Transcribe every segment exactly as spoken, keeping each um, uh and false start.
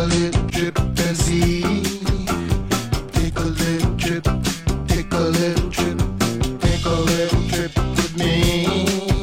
little trip and see. Take a little trip, take a little trip, take a little trip with me.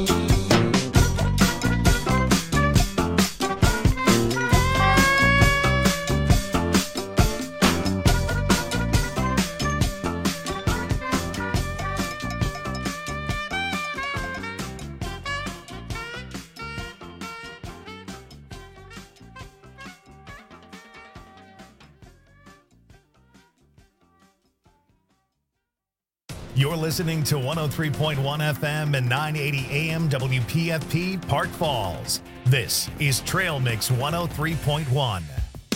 You're listening to one oh three point one F M and nine eighty A M W P F P Park Falls. This is Trail Mix one oh three point one.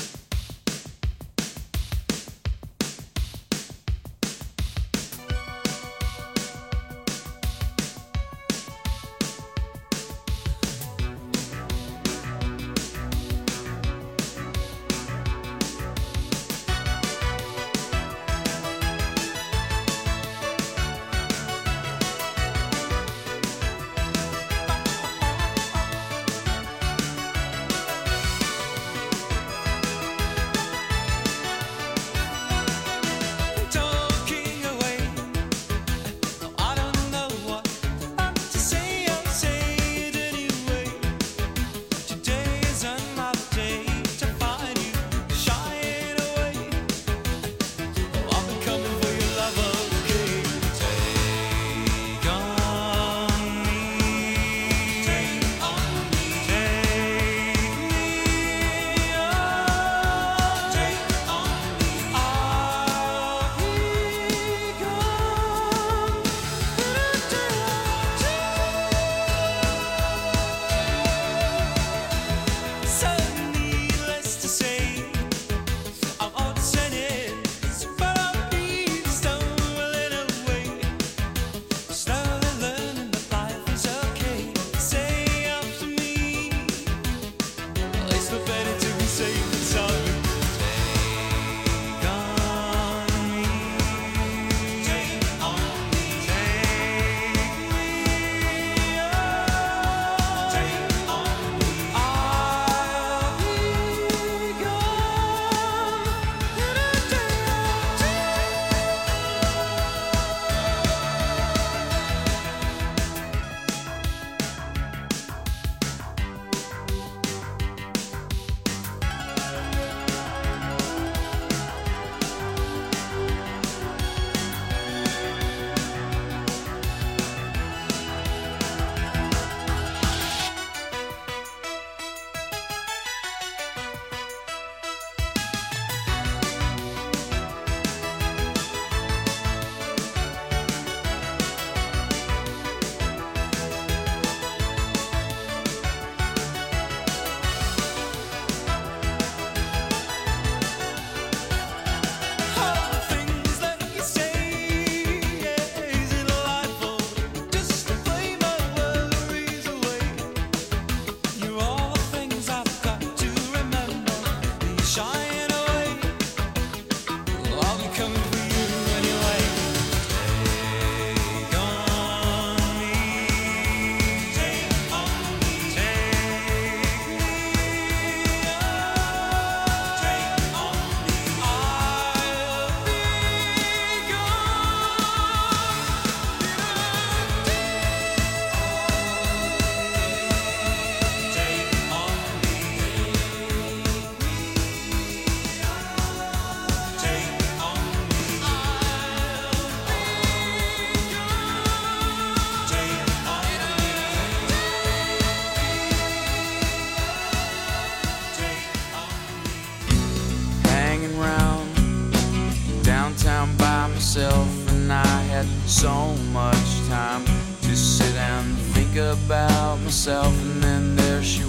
And I had so much time to sit and think about myself. And then there she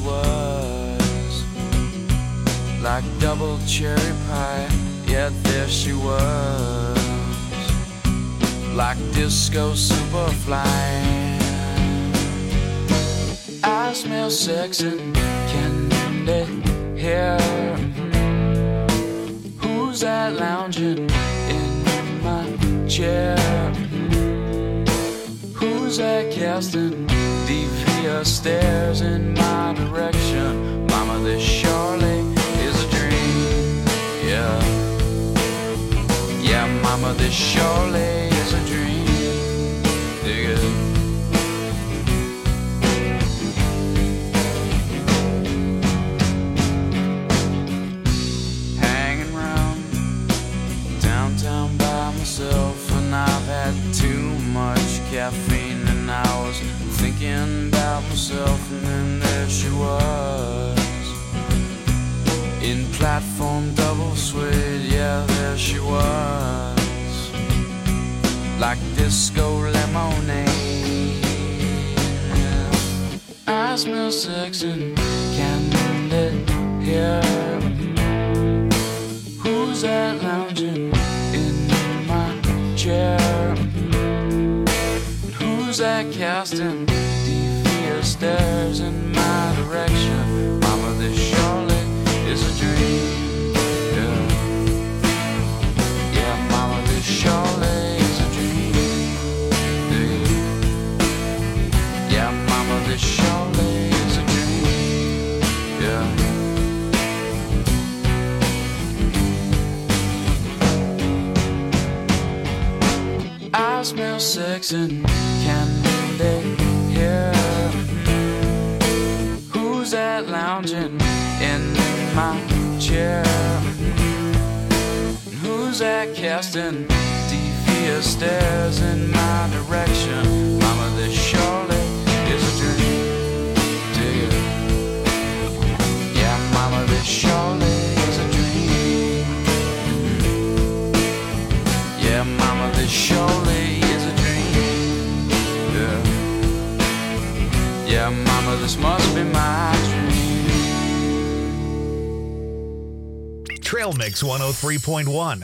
was, like double cherry pie. Yeah, there she was, like disco superfly. I smell sex and candy hair. Who's that lounging in my chair? Who's that casting devious stares in my direction? Mama, this surely is a dream. this surely is a dream. Dig it. Hanging round downtown by myself, and I've had too much caffeine, and I was thinking about myself, and then there she was. In platform double suede, yeah, there she was. Like disco lemonade. I smell sex and candy here. Who's that lounging in my chair? Who's that casting devious stares in my direction? Mama, this surely is a dream, yeah. Yeah, mama, this surely is a dream, yeah. Yeah, mama, this surely is a dream, yeah. I smell sex and candy here. Who's that lounging in my chair? Who's that casting devious stares in my direction? Mama, this surely is a dream. Dig it. Yeah, mama, this surely is a dream. Yeah, mama, this surely is a dream. Yeah. Yeah, mama, this must be my dream. Trail Mix one oh three point one.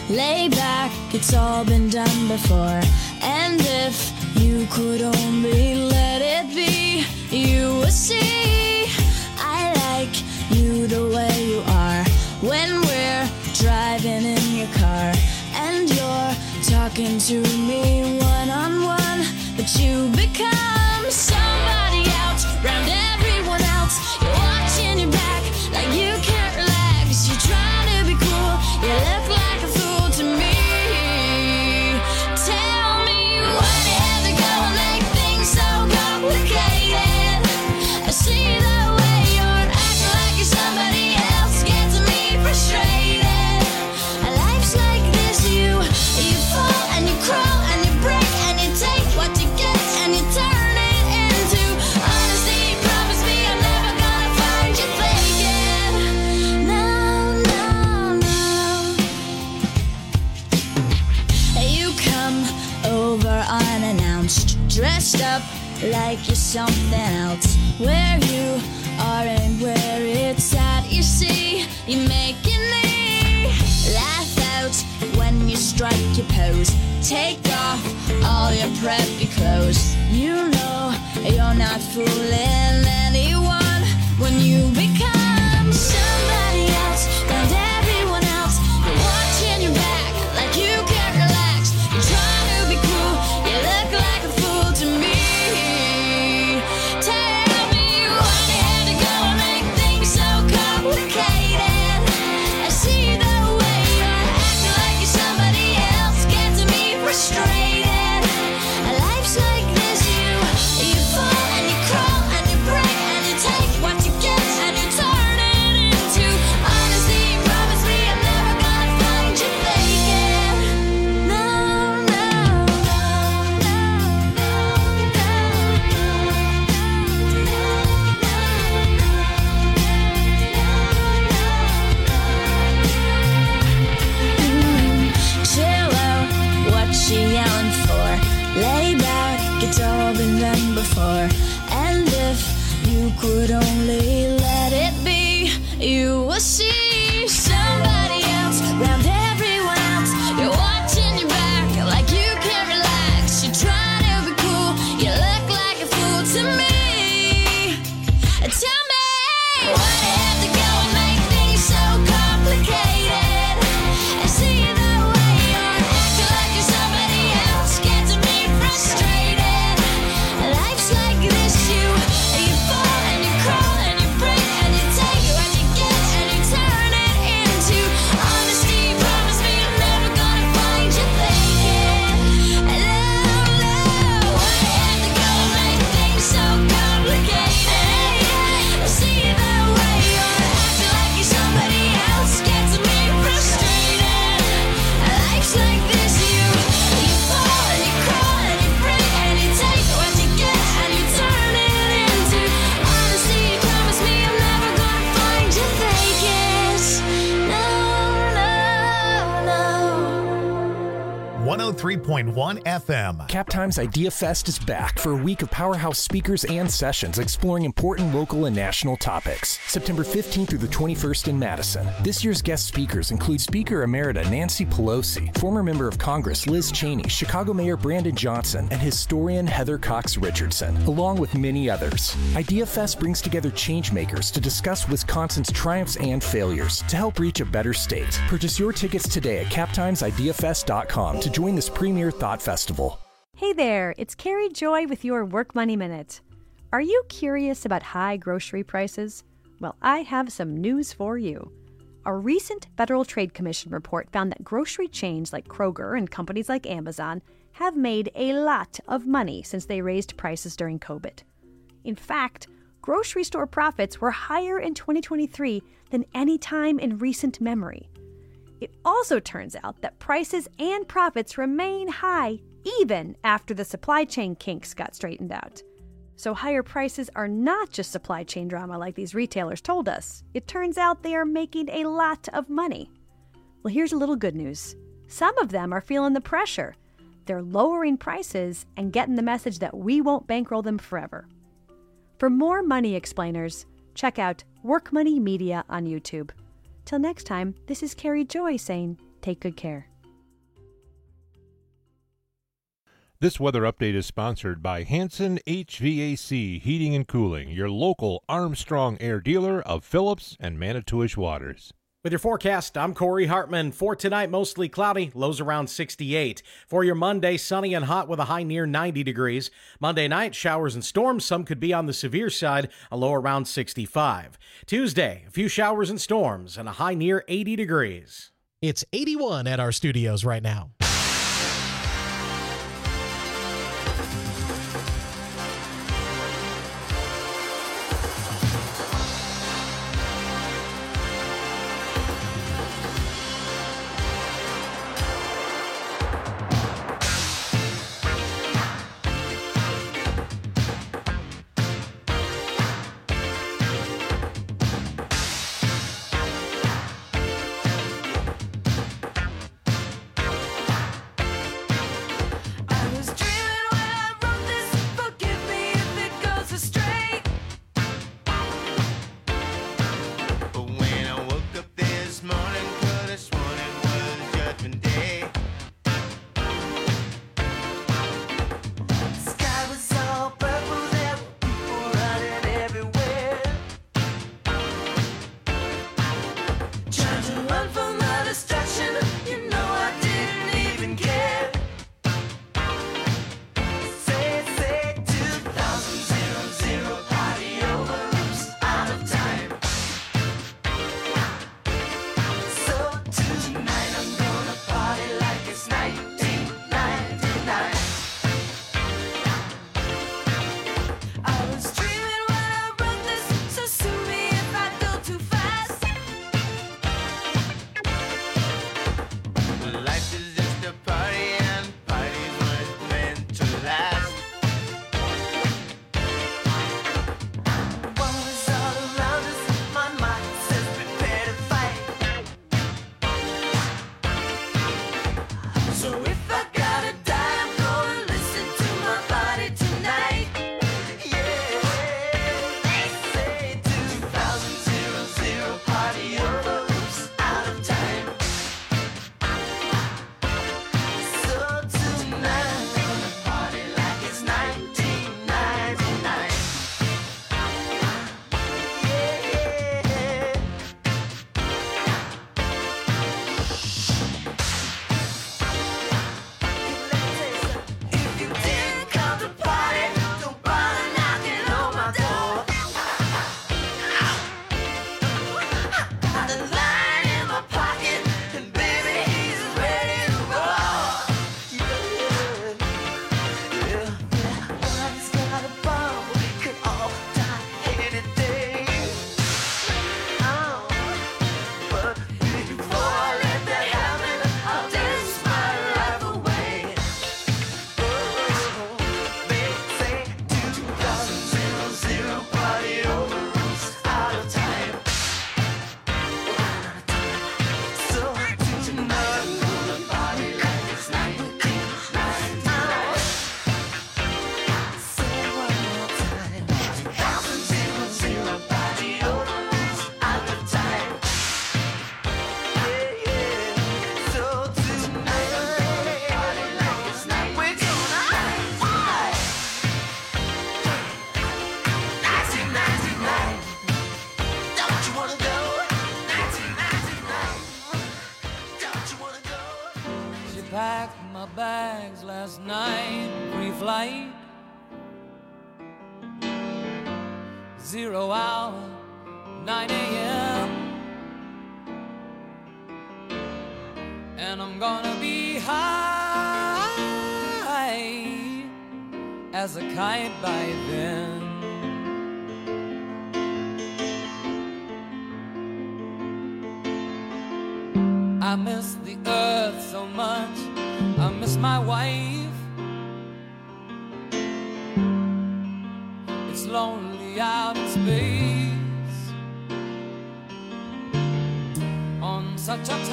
Lay back, it's all been done before. And if you could only let it be, you would see I like you the way you are. When we're driving in your car and you're talking to me one-on-one, but you become somebody else round everyone else. You're watching your back like you can't relax. You're trying to be cool, you look like a fool to me. Tell me why you have to go and make things so complicated. I see the way you're acting like you're somebody else, gets me frustrated. Life's like this, you you fall and you crawl and you break and you take what you get and you turn it into honesty. Promise me I'm never gonna find you faking. No, no, no. You come over unannounced, dressed up like you're something else. Where you are and where it's at, you see, you're making me laugh out when you strike your pose. Take off all your preppy clothes. You know you're not fooling anyone when you become somebody else and everyone else. You're watching your back like you can't relax. You're trying to be cool, you look like a fool to me. Tell me why you had to go and make things so complicated. I see the way you're acting like you're somebody else, gets me frustrated. Life's like this, you you fall and you crawl and you break and you take what you get and you turn it into honesty. Promise me I'm never gonna find you faking. No, no, chill out, what you yelling for? Lay back, it's all been done before. And if you could only let it be, you will see somebody else round everyone else. You're watching your back like you can't relax. You're trying to be cool, you look like a fool to me. Tell me why you have to go and make things so complicated. I see the way you're acting like you're somebody else, gets me frustrated. Life's like this, you you fall and you crawl and you break and you take what you get and you turn it into honesty. Promise me I'm never gonna find you faking. No, no, why you have to go and make things so complicated? I see the way you're acting like you're somebody else, gets me frustrated. Life's like this, you you fall and you crawl and you break and you take what you get and you turn it into honesty. Promise me I'm never gonna find you faking. No, no, no. one oh three point one F M. Captime's Idea Fest is back for a week of powerhouse speakers and sessions exploring important local and national topics. September fifteenth through the twenty-first in Madison. This year's guest speakers include Speaker Emerita Nancy Pelosi, former member of Congress Liz Cheney, Chicago Mayor Brandon Johnson, and historian Heather Cox Richardson, along with many others. Idea Fest brings together changemakers to discuss Wisconsin's triumphs and failures to help reach a better state. Purchase your tickets today at captimes idea fest dot com to join this premier thought festival. Hey there, it's Carrie Joy with your Work Money Minute. Are you curious about high grocery prices? Well, I have some news for you. A recent Federal Trade Commission report found that grocery chains like Kroger and companies like Amazon have made a lot of money since they raised prices during COVID. In fact, grocery store profits were higher in twenty twenty-three than any time in recent memory. It also turns out that prices and profits remain high even after the supply chain kinks got straightened out. So higher prices are not just supply chain drama like these retailers told us. It turns out they are making a lot of money. Well, here's a little good news. Some of them are feeling the pressure. They're lowering prices and getting the message that we won't bankroll them forever. For more money explainers, check out Work Money Media on YouTube. Till next time, this is Carrie Joy saying, take good care. This weather update is sponsored by Hanson H V A C Heating and Cooling, your local Armstrong Air dealer of Phillips and Manitowish Waters. With your forecast, I'm Corey Hartman. For tonight, mostly cloudy, lows around sixty-eight. For your Monday, sunny and hot with a high near ninety degrees. Monday night, showers and storms. Some could be on the severe side, a low around sixty-five. Tuesday, a few showers and storms and a high near eighty degrees. It's eighty-one at our studios right now. bags last night, pre-flight, zero hour, nine a.m. And I'm gonna be high as a kite by then. I miss the earth so much, I miss my wife. It's lonely out in space on such a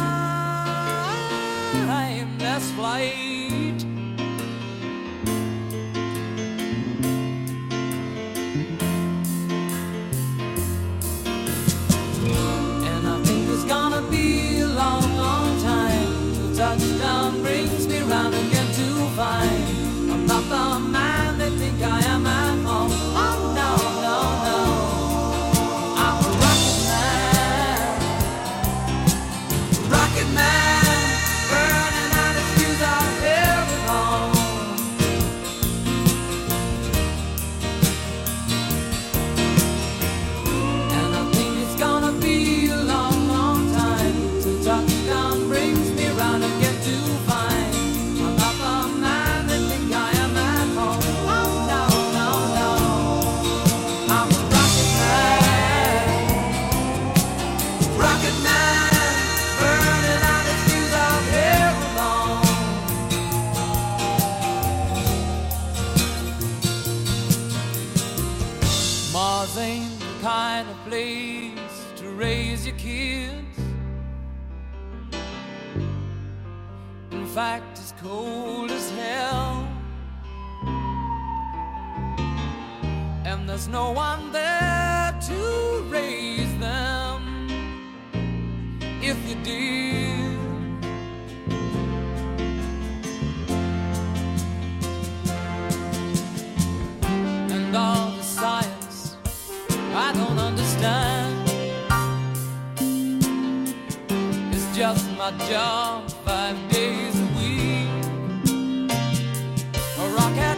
timeless flight. And I think it's gonna be a long, long time till touchdown brings me round again to find a place to raise your kids. In fact, it's cold as hell, and there's no one there to raise them if you did. And all the science I don't understand, it's just my job five days a week. A rocket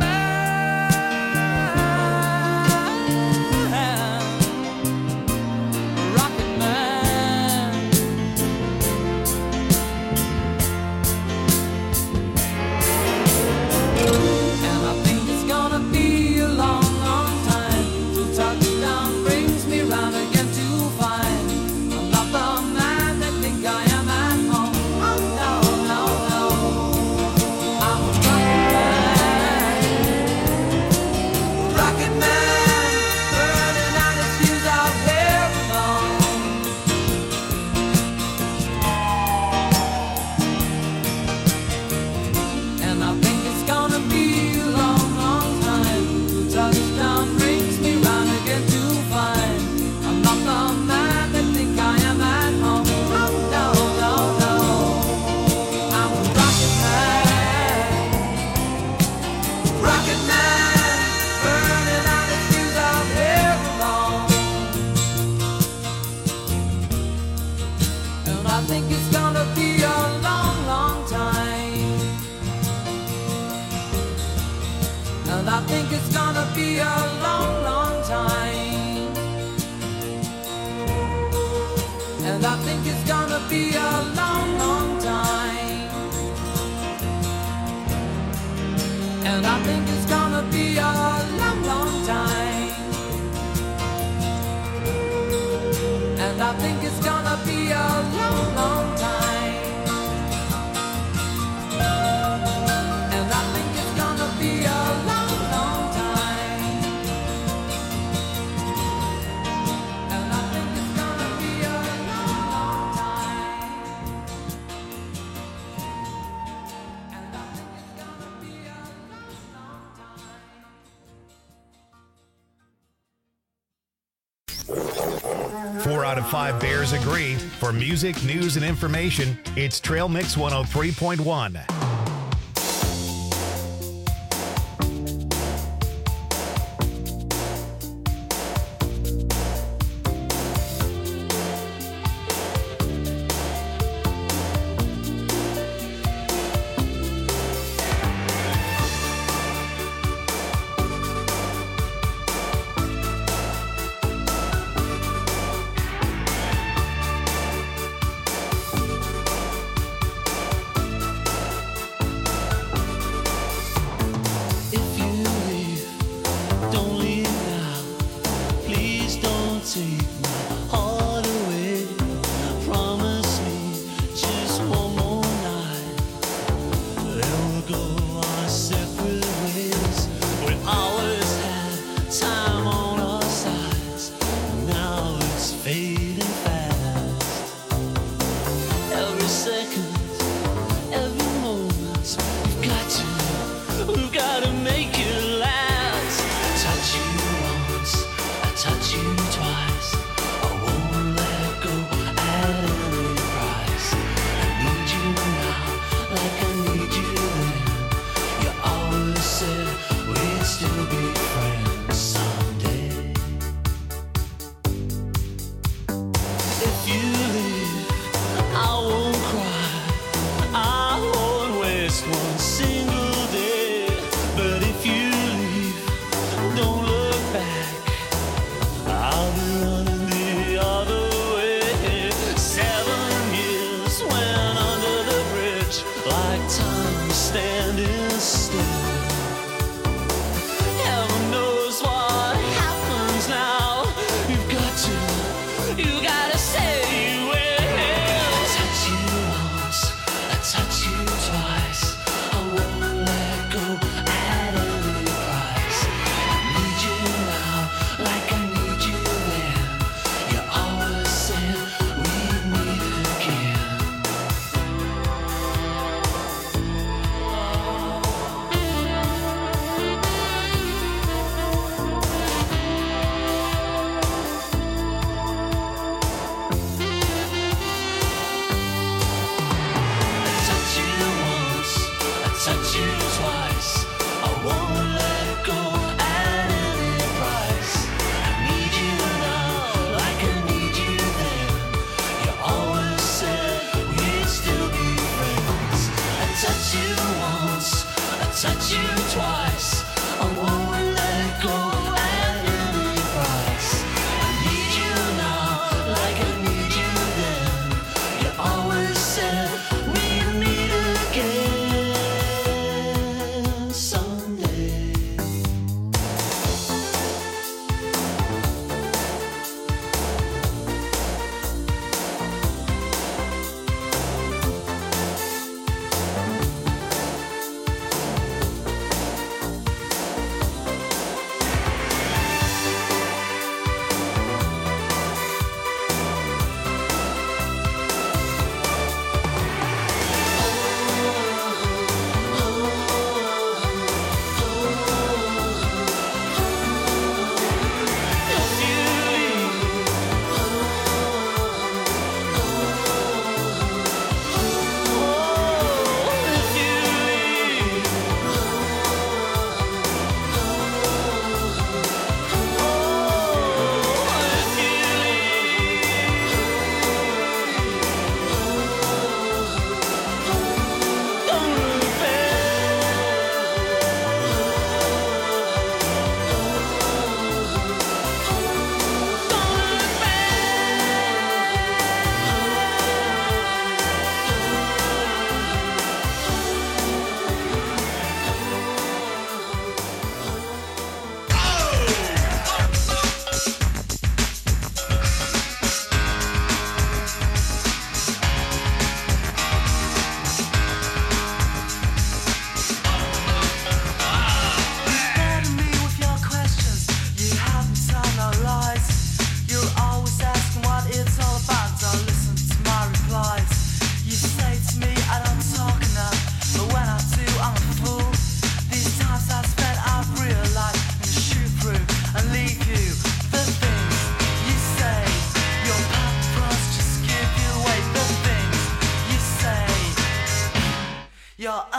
Four out of five Bears agree. For music, news, and information, it's Trail Mix one oh three point one. You gotta say you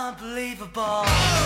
unbelievable.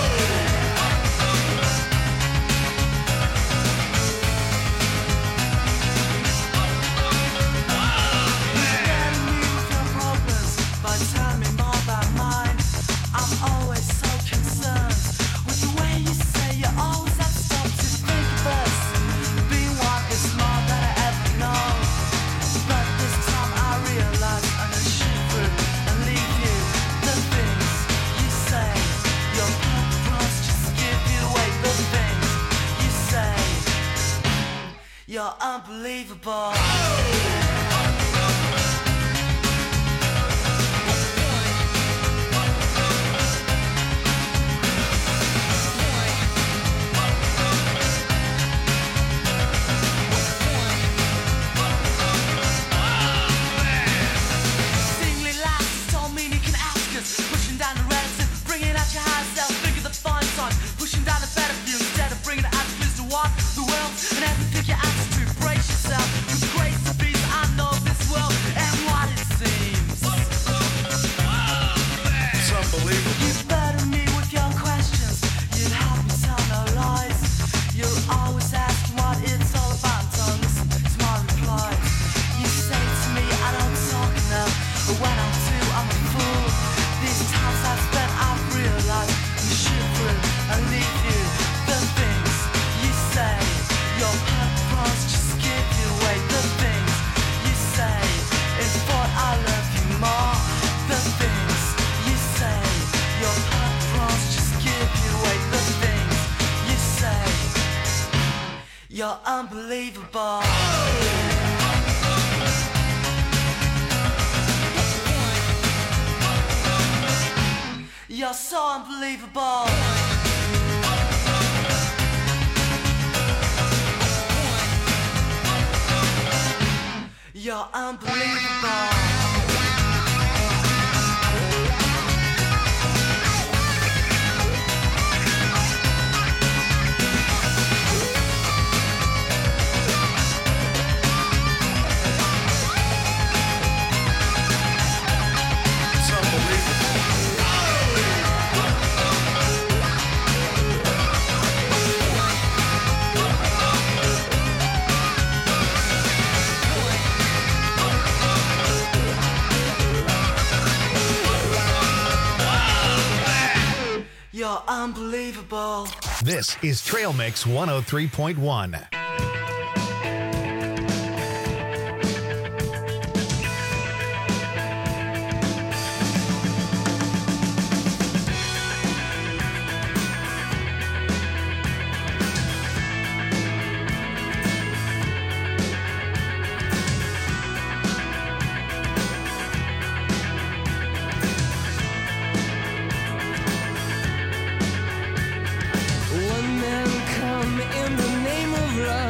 You're unbelievable. Singly lads told me you can ask us, pushing down the relative, bringing out your high self, figure the fine sign, pushing down the better view instead of bringing it out to what the world and have to pick your attitude, brace yourself with grace and peace. I know this world and what it seems. It's unbelievable. You burden me with your questions. You'd help me tell no lies. You'll always ask what it's all about. So listen to my replies. You say to me I don't talk enough, but when I do I'm a fool. These times I've spent I've realized you shoot through and leave you the things you say. Your purpose just give you away the things you say. In thought I love you more. The things you say. Your purpose just give you away the things you say. You're unbelievable. You're so unbelievable. You're unbelievable. You're unbelievable. This is Trail Mix one oh three point one. One man come in the name of love.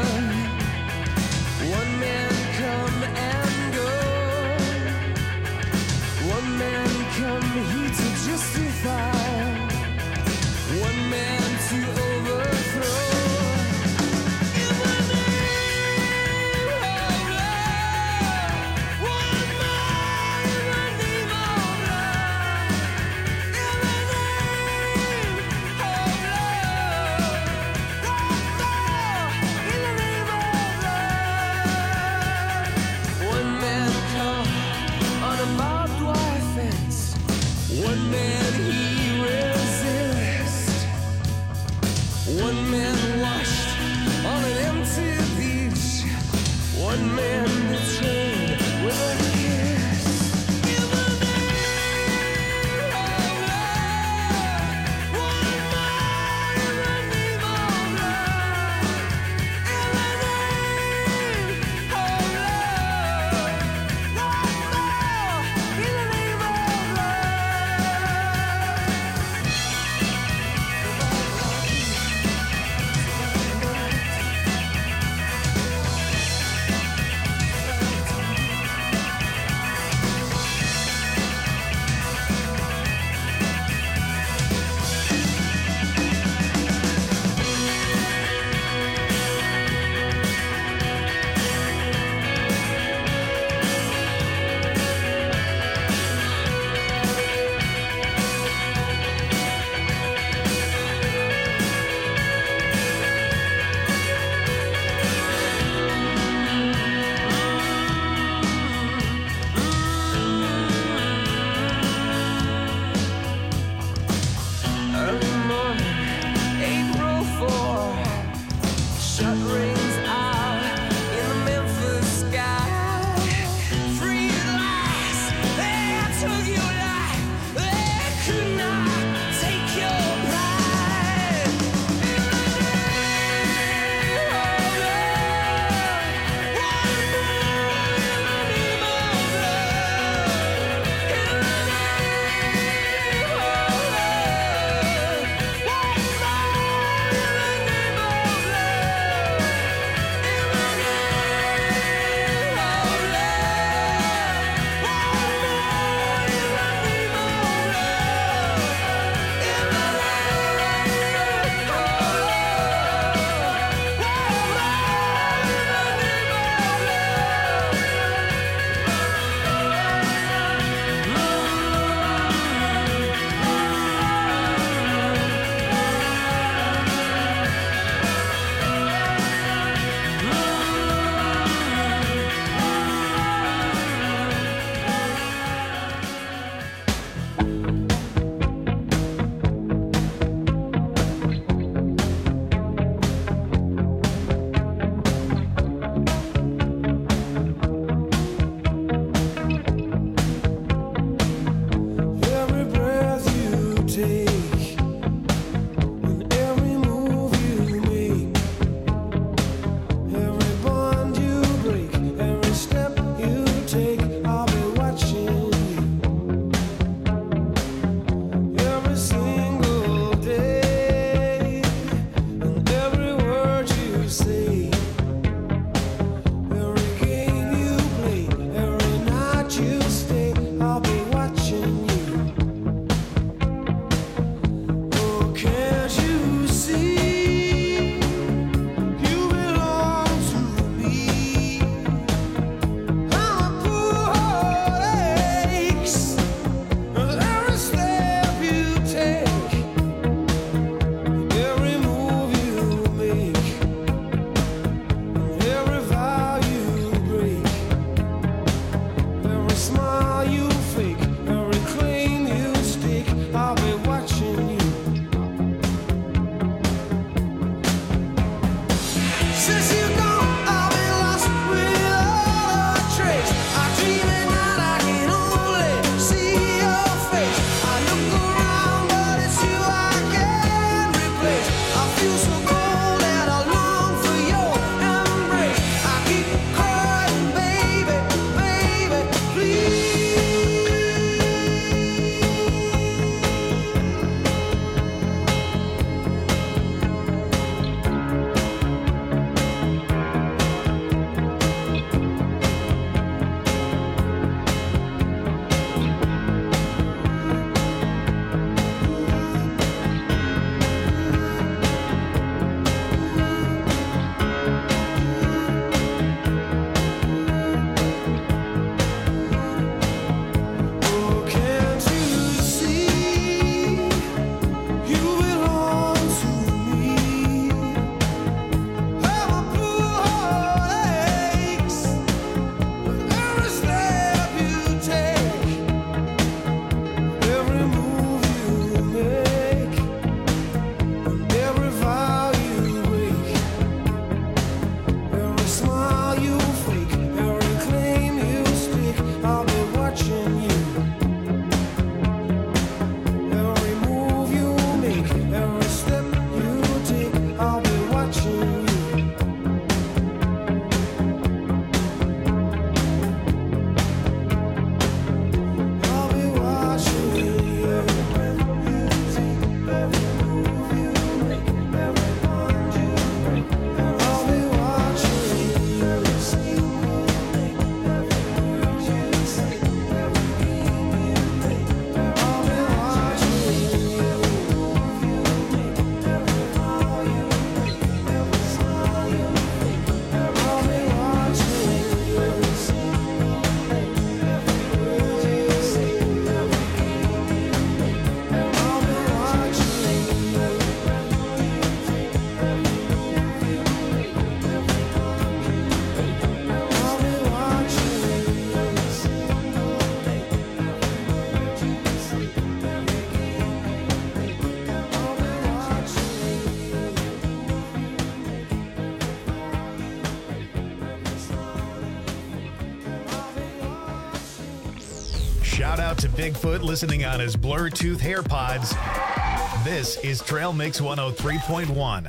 Shout out to Bigfoot listening on his Bluetooth AirPods. This is Trail Mix one oh three point one.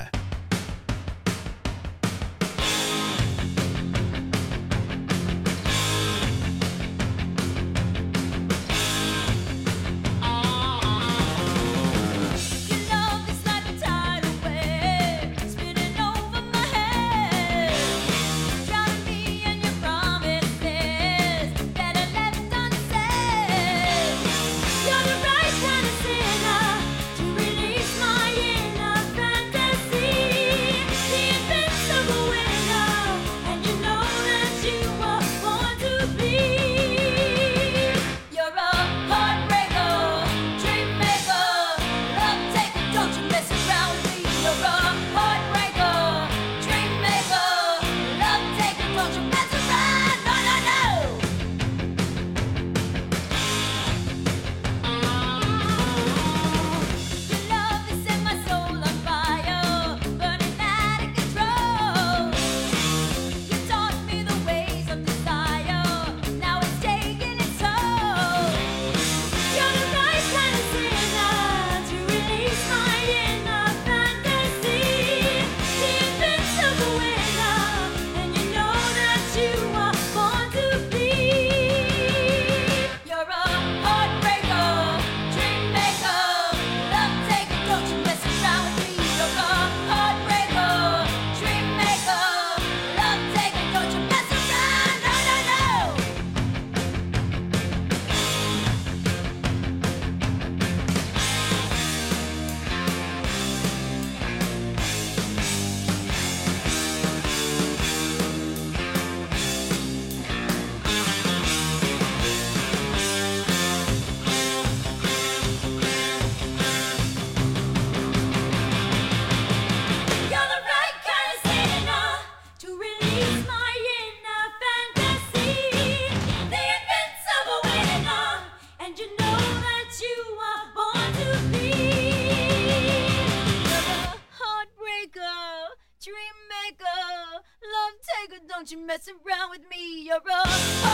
Don't you mess around with me, you're a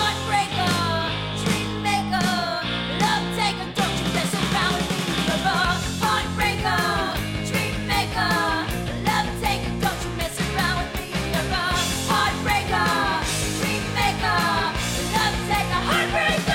heartbreaker, dream maker, love taker. Don't you mess around with me, you're a heartbreaker, dream maker, love taker. Don't you mess around with me, you're a heartbreaker, dream maker, love taker, heartbreaker.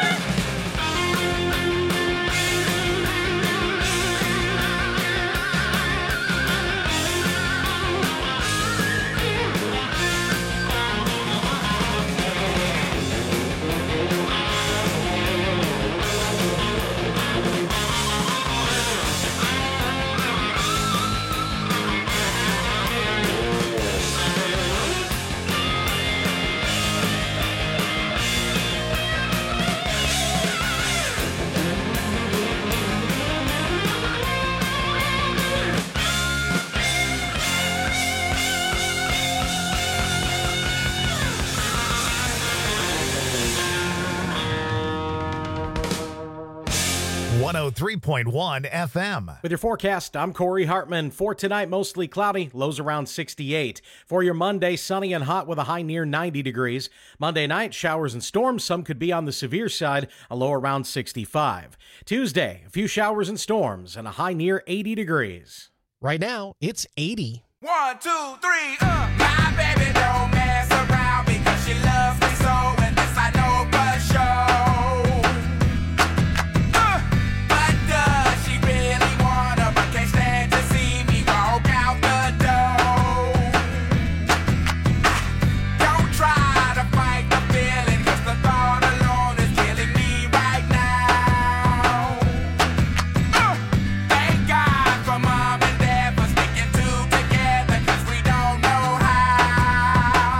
one oh three point one F M. With your forecast, I'm Corey Hartman. For tonight, mostly cloudy, lows around sixty-eight. For your Monday, sunny and hot with a high near ninety degrees. Monday night, showers and storms. Some could be on the severe side, a low around sixty-five. Tuesday, a few showers and storms and a high near eighty degrees. Right now, it's eighty. One, two, three, uh. My baby don't mess around because she loves me so, and this I know for sure. Mom and dad for sticking two together, 'cause we don't know how.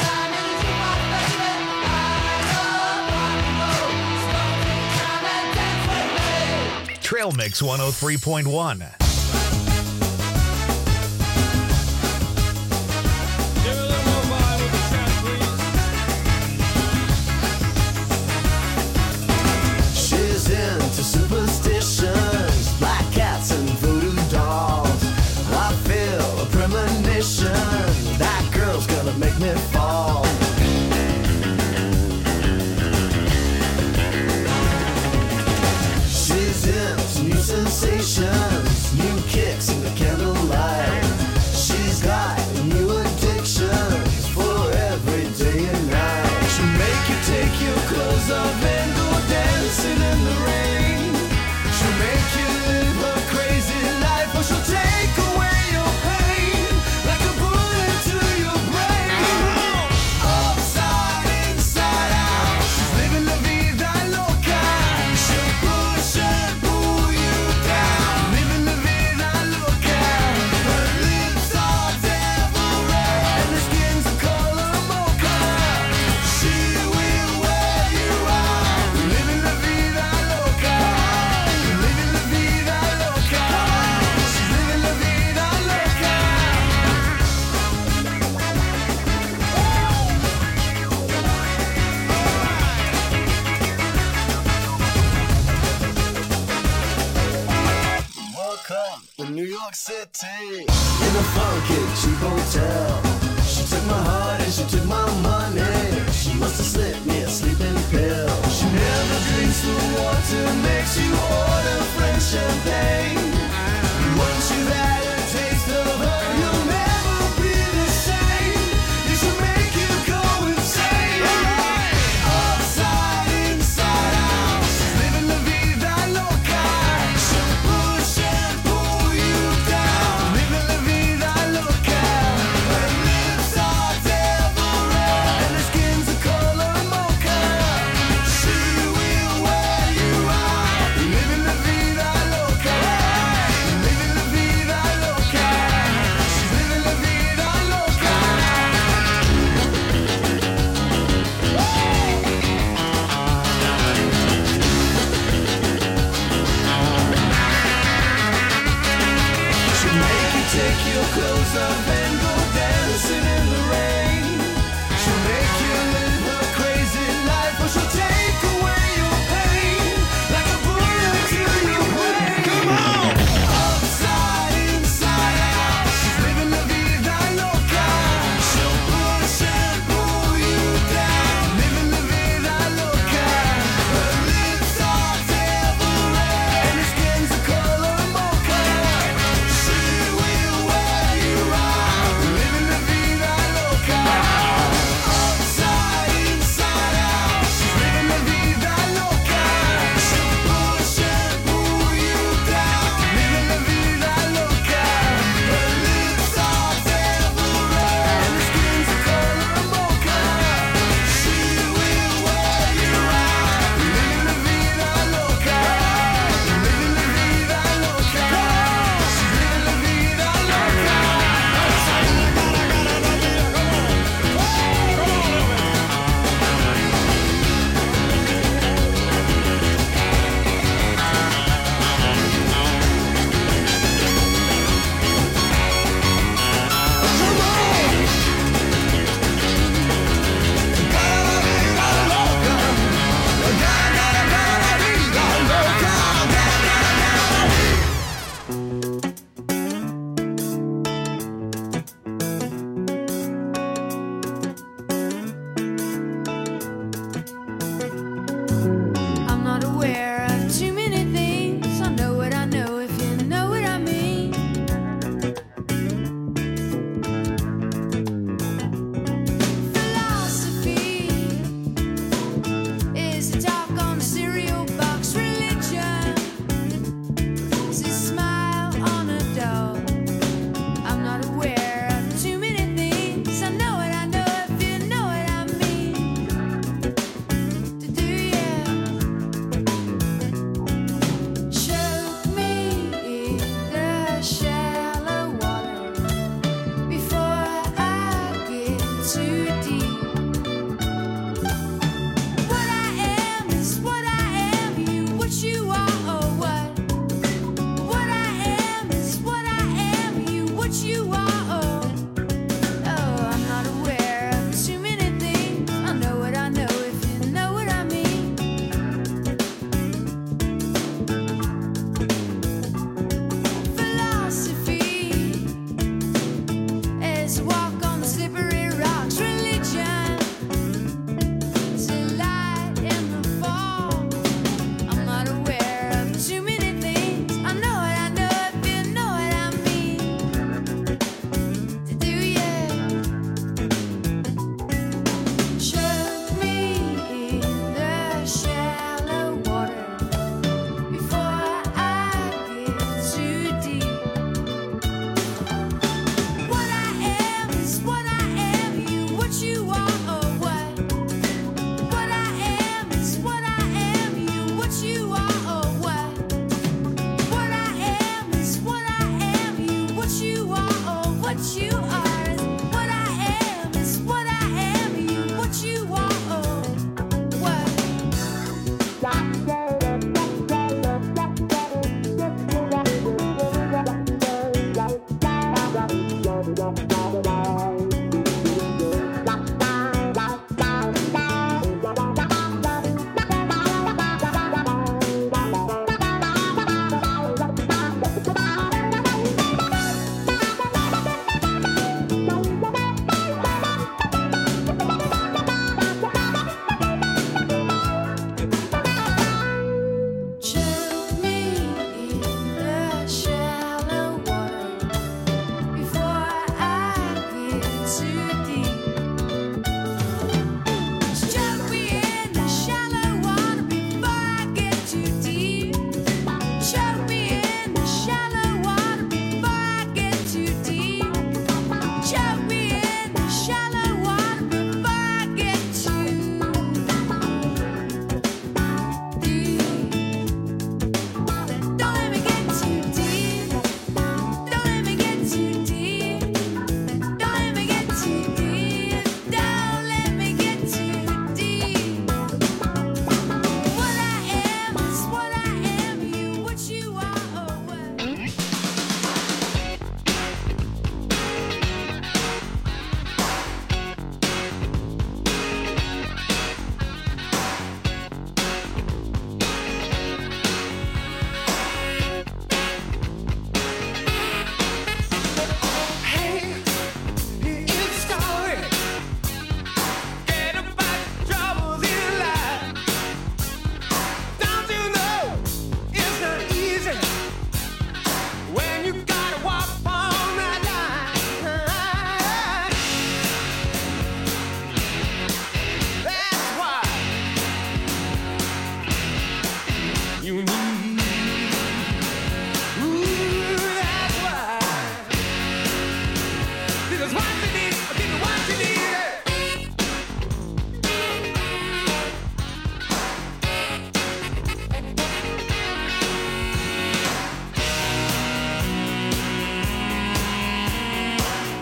Trail Mix one oh three point one. She's into superstitions, black cats and voodoo dolls. I feel a premonition, that girl's gonna make me fall. She's into new sensations, new kicks in the candlelight. She's got new addictions for every day and night. She'll make you take your clothes off and go dancing in the rain. She'll make you live a crazy life, or she'll take away your pain like a bullet to your brain. Upside, inside out, she's living la vida loca. She'll push and pull you down, living la vida loca. Her lips are devil red and her skin's the color mocha. She will wear you out, living la vida loca, living la vida loca. She's living la vida loca. Welcome to New York City, in a funky cheap hotel. She took my heart and she took my money. She must have slipped me a sleeping pill. She never drinks the water, makes you order French champagne.